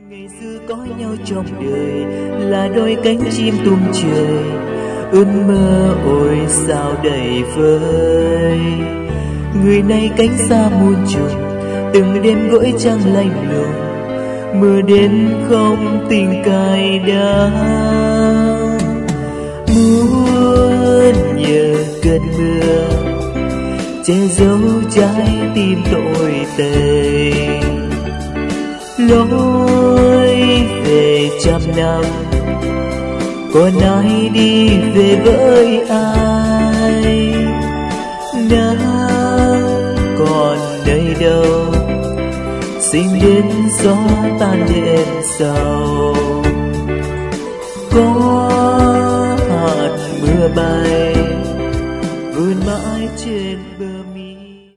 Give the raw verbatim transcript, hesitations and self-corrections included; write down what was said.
Ngày xưa có nhau trong đời là đôi cánh chim tung trời, ước mơ ôi sao đầy vơi. Người này cánh xa muôn trùng, từng đêm gối trăng lạnh lùng, mưa đến không tình cay đắng. Muốn nhờ cơn mưa che giấu trái tim tội tình, lối về trăm năm còn ai đi về với ai, nắng còn nơi đâu xin đến gió tan đêm sầu. Có hạt mưa bay